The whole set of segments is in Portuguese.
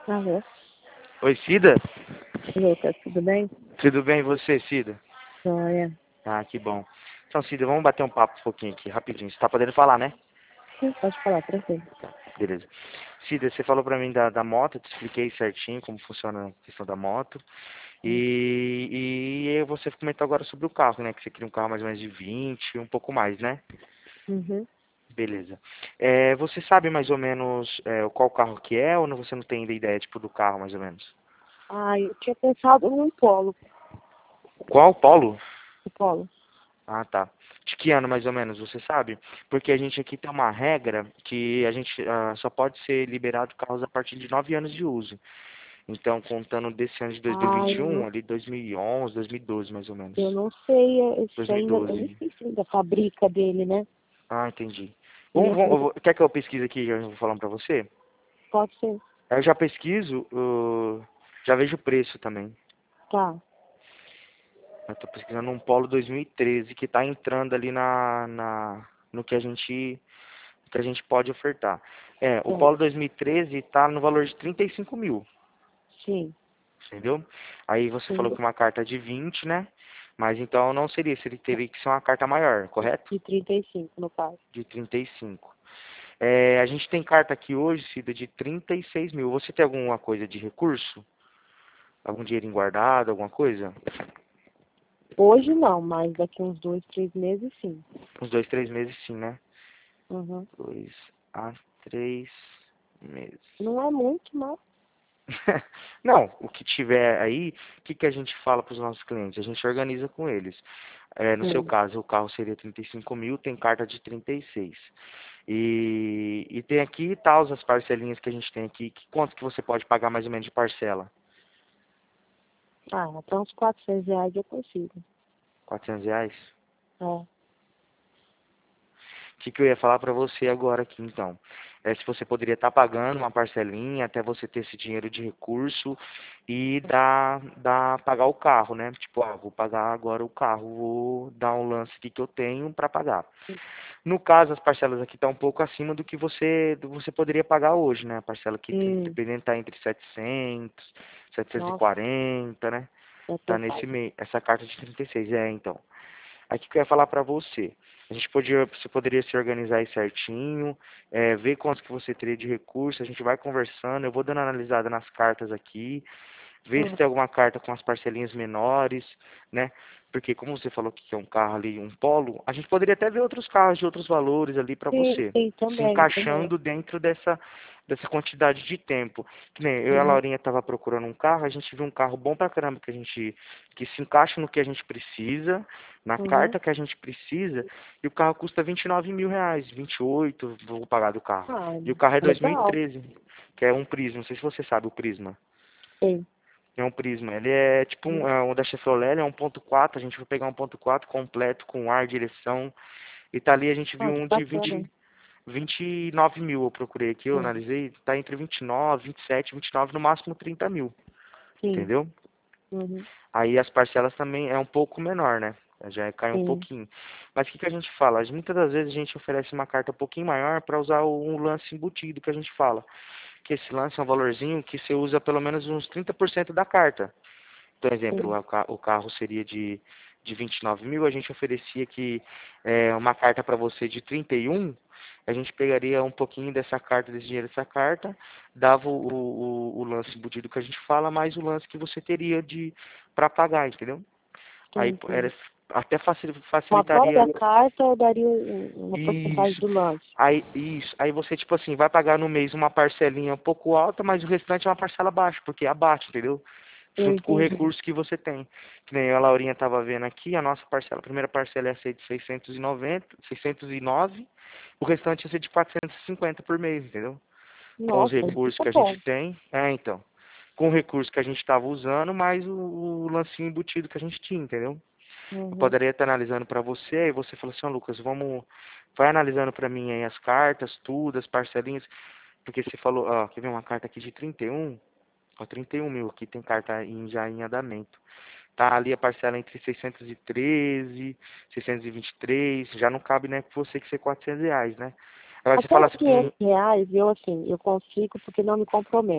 Alô? Oi, Cida? Lucas, tudo bem? Tudo bem e você, Cida? Joia. Ah, que bom. Então, Cida, vamos bater um papo um pouquinho aqui, rapidinho. Você tá podendo falar, né? Sim, pode falar, tranquilo. Tá, beleza. Cida, você falou pra mim da moto, eu te expliquei certinho como funciona a questão da moto. E você comentou agora sobre o carro, né? Que você queria um carro mais ou menos de 20, um pouco mais, né? Uhum. Beleza. Você sabe mais ou menos qual carro que é ou você não tem ideia, tipo, do carro mais ou menos? Ah, eu tinha pensado num polo. Qual? Polo? O polo. Ah, tá. De que ano mais ou menos, você sabe? Porque a gente aqui tem uma regra que a gente só pode ser liberado carros a partir de 9 anos de uso. Então, contando desse ano de Ah, eu 2021, não, ali 2011, 2012 mais ou menos. eu não sei, esse ainda, eu nem 2012. sei se ainda fabrica dele, né? Ah, entendi. Ele é feito, Quer que eu pesquise aqui, já vou falando pra você? pode ser. Aí eu já pesquiso, já vejo o preço também. Tá. Eu tô pesquisando um Polo 2013 que tá entrando ali no que a gente pode ofertar. O Certo. Polo 2013 está no valor de 35 mil, Sim, entendeu? Aí você sim. falou que uma carta de 20, né? Mas então não seria, teria que ser uma carta maior, correto? De 35 no caso. De 35. A gente tem carta aqui hoje, Cida, de 36 mil. Você tem alguma coisa de recurso? Algum dinheiro guardado, alguma coisa? Hoje não, mas daqui uns 2, 3 meses sim. Uns 2, 3 meses sim, né? Uhum. 2 a 3 meses. Não é muito, mas Não, o que tiver aí, o que a gente fala para os nossos clientes? A gente organiza com eles. No seu sim. caso, o carro seria 35 mil, tem carta de 36. E tem aqui tal as parcelinhas que a gente tem aqui. Quanto que você pode pagar mais ou menos de parcela? Ah, até uns R$ 400 eu consigo. R$ 400? É. O que eu ia falar para você agora aqui, então? Se você poderia estar pagando uma parcelinha até você ter esse dinheiro de recurso e pagar o carro, né? Tipo, vou pagar agora o carro, vou dar um lance aqui que eu tenho para pagar. No caso, as parcelas aqui estão um pouco acima do que você poderia pagar hoje, né? A parcela aqui, Hum, dependendo, está entre 700, nossa, 740, né? é Tá nesse pesado. meio. Essa carta de 36, então. Aí o que eu ia falar para você? Você poderia se organizar aí certinho, ver quantos que você teria de recurso, a gente vai conversando, eu vou dando uma analisada nas cartas aqui, ver se Hum, tem alguma carta com as parcelinhas menores, né? Porque como você falou que é um carro ali, um Polo, a gente poderia até ver outros carros de outros valores ali para sim, você, sim, se também, também. encaixando dentro dessa quantidade de tempo. Que nem eu e a Uhum, Laurinha tava procurando um carro, a gente viu um carro bom pra caramba que se encaixa no que a gente precisa, na uhum. carta que a gente precisa, e o carro custa 29 mil reais, 28 vou pagar do carro. Ah, E o carro é legal. 2013, que é um Prisma, não sei se você sabe o Prisma. Sim. É um Prisma. Ele é tipo um da Chevrolet, ele é 1.4. A gente vai pegar 1.4 completo, com ar, direção. E tá ali, a gente viu Ah, que um de bacana. 29 mil. Eu procurei aqui, eu Sim, analisei. Tá entre 29, 27, 29, no máximo 30 mil. sim. Entendeu? Uhum, Aí as parcelas também é um pouco menor, né? Já cai um sim. pouquinho. Mas o que a gente fala? Muitas das vezes a gente oferece uma carta um pouquinho maior para usar um lance embutido que a gente fala. Que esse lance é um valorzinho que você usa pelo menos uns 30% da carta. Por exemplo, Sim. o carro seria de 29 mil, a gente oferecia que uma carta para você de 31, a gente pegaria um pouquinho dessa carta, desse dinheiro dessa carta, dava o lance embutido que a gente fala, mais o lance que você teria para pagar, entendeu? Aí Sim, sim. até Com a facilitaria própria carta eu daria uma porcentagem isso. do lance. Aí você, tipo assim, vai pagar no mês uma parcelinha um pouco alta, mas o restante é uma parcela baixa, porque abate, entendeu? Eu Junto com o entendi. recurso que você tem. Que nem a Laurinha estava vendo aqui, a nossa parcela, a primeira parcela ia ser de 690, 609, o restante ia ser de 450 por mês, entendeu? Com os Nossa, isso recursos tá que a gente bom. tem. Então. Com o recurso que a gente estava usando, mais o lancinho embutido que a gente tinha, entendeu? Eu Uhum. poderia estar analisando para você, e você falou assim, Lucas, vai analisando para mim aí as cartas, tudo, as parcelinhas, porque você falou, quer ver uma carta aqui de 31, 31 mil, aqui tem carta já em andamento. Tá ali a parcela entre 613, 623, já não cabe, né, com você que ser R$ 400, né? Agora você Até fala os assim, R$ 500 eu, assim, eu consigo porque não me compromete.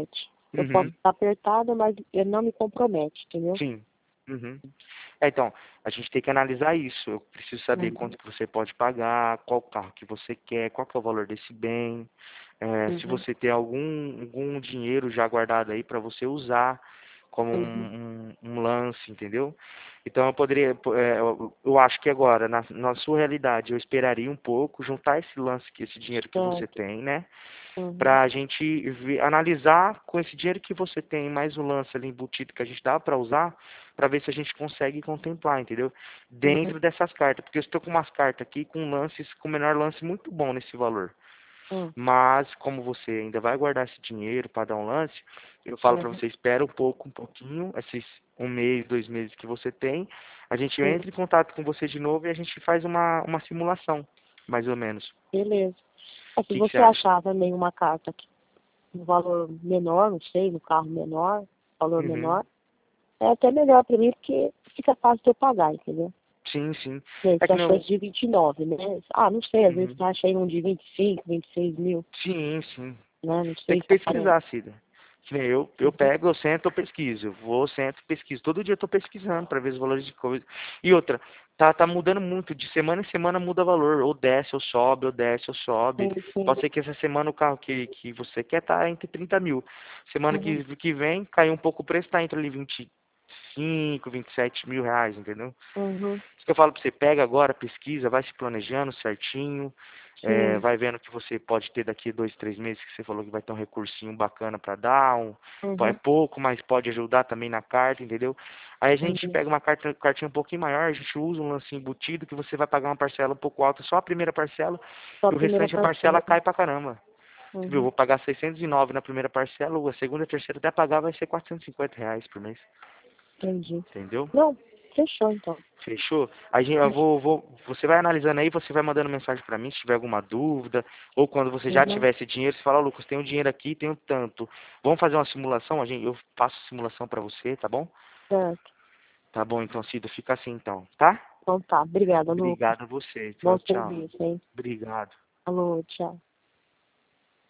Eu posso Uhum. estar apertada, mas ele não me compromete, entendeu? Sim. Uhum. Então, a gente tem que analisar isso. Eu preciso saber Uhum, quanto que você pode pagar, qual carro que você quer, qual que é o valor desse bem, se uhum, você tem algum dinheiro já guardado aí para você usar como uhum. um lance, entendeu? Então eu poderia, eu acho que agora, na sua realidade, eu esperaria um pouco, juntar esse lance, esse dinheiro que você Certo. tem, né? Uhum, Para a gente analisar com esse dinheiro que você tem, mais o lance ali embutido que a gente dá para usar, para ver se a gente consegue contemplar, entendeu? uhum, Dentro dessas cartas, porque eu estou com umas cartas aqui com lances, com menor lance muito bom nesse valor. uhum, Mas como você ainda vai guardar esse dinheiro para dar um lance, eu falo para uhum, você, espera um pouquinho, esses um mês, 2 meses que você tem, a gente sim. entra em contato com você de novo e a gente faz uma simulação, mais ou menos. O Beleza. Se que que você você acha? achar também uma carta que um valor menor, não sei, no carro menor, valor Uhum. menor, é até melhor para mim, porque fica fácil de eu pagar, entendeu? Sim, sim. Você É que achou não. esse de 29, né? Ah, não sei, às vezes Uhum. você acha aí um de 25, 26 mil, Sim, sim. né? Não Tem sei que se aparece. pesquisar, Cida. Que nem eu Uhum, pego, eu sento, eu pesquiso. Eu vou, sento, pesquiso. Todo dia eu tô pesquisando para ver os valores de coisa. E outra, tá mudando muito. De semana em semana muda valor. Ou desce, ou sobe, ou desce, ou sobe. sim, sim. Pode ser que essa semana o carro que você quer tá entre 30 mil. Semana Uhum, que vem, caiu um pouco o preço, tá entre ali 25, 27 mil reais, entendeu? uhum, Isso que eu falo pra você, pega agora, pesquisa, vai se planejando certinho, sim. vai vendo que você pode ter daqui 2, 3 meses, que você falou que vai ter um recursinho bacana pra dar, é Uhum, pouco, mas pode ajudar também na carta, entendeu? Aí a gente entendi. pega uma cartinha um pouquinho maior, a gente usa um lance embutido, que você vai pagar uma parcela um pouco alta, só a primeira parcela, Só a e o primeira restante a parcela parcela. cai pra caramba. Você viu, eu Uhum, vou pagar 609 na primeira parcela, a segunda e a terceira até pagar vai ser R$ 450 por mês, entendi. entendeu? Não, fechou então. Fechou? A gente, eu você vai analisando aí, você vai mandando mensagem pra mim se tiver alguma dúvida, ou quando você já Uhum, tiver esse dinheiro, você fala, "Ó, Lucas, tenho dinheiro aqui, tenho tanto. Vamos fazer uma simulação? Eu faço simulação pra você, tá bom? certo. Tá bom, então, Cida, fica assim então, tá? Então tá. Obrigada, Lucas. Obrigado a você. Bom Tchau, tchau. serviço, hein? Obrigado. Alô, tchau.